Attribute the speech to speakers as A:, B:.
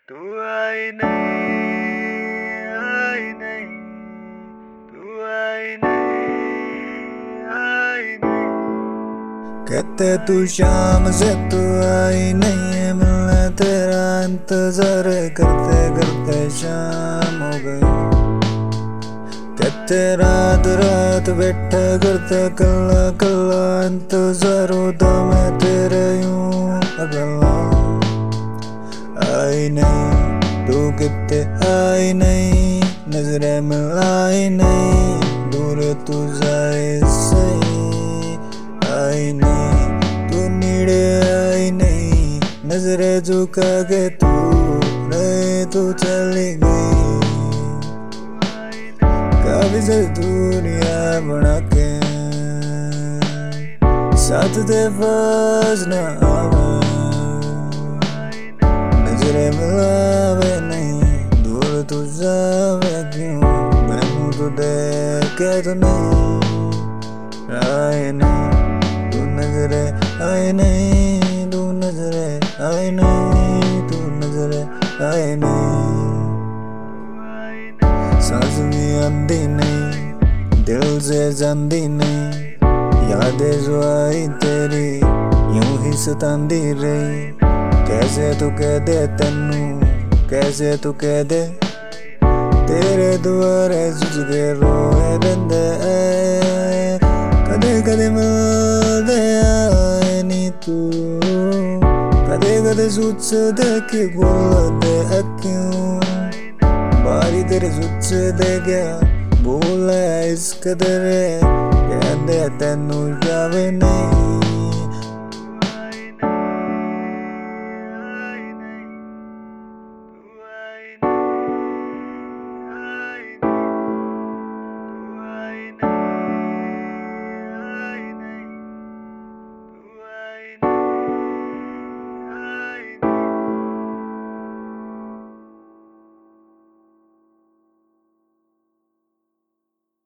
A: तू आई नहीं, आई नहीं, तू आई नहीं, आई नहीं। कहते तू शाम से तू आई नहीं है, मिलना तेरा इंतजार करते करते शाम हो गई। कहते रात रात बैठा करता कल्ला कल्ला इंतजार होता मैं तेरे यूं अगला। आई नहीं तू कितने आई नहीं, नजरें मिलाई नहीं, दूर तू जाए सही। आई नहीं तू नीड़े आई नहीं, नजरें झुका के तू रहे तू चली गई। काफी से दूरिया बना के साथ दे पास न आवे, नजरें मिलावे नहीं, दूर तू जावे क्यों। मैं तो देखे तो नहीं आए नहीं, तू नजरें आए नहीं, तू नजरें आए नहीं, तू नजरें आए नहीं। सांस भी आंधी नहीं, दिल से जानती नहीं, यादें जो आई तेरी यूं ही सतांदी रही। कैसे तू कह दे तेनू, कैसे तू कह दे तेरे दुआरे सुझगे रोए रंदे। कदे कदे मिलदे आए नी तू, कदे कदे सुझदे कि बोलदे क्यों। बारी तेरे सुझदे गया भूल है इस कदर, कहदे तेनू जावे नहीं।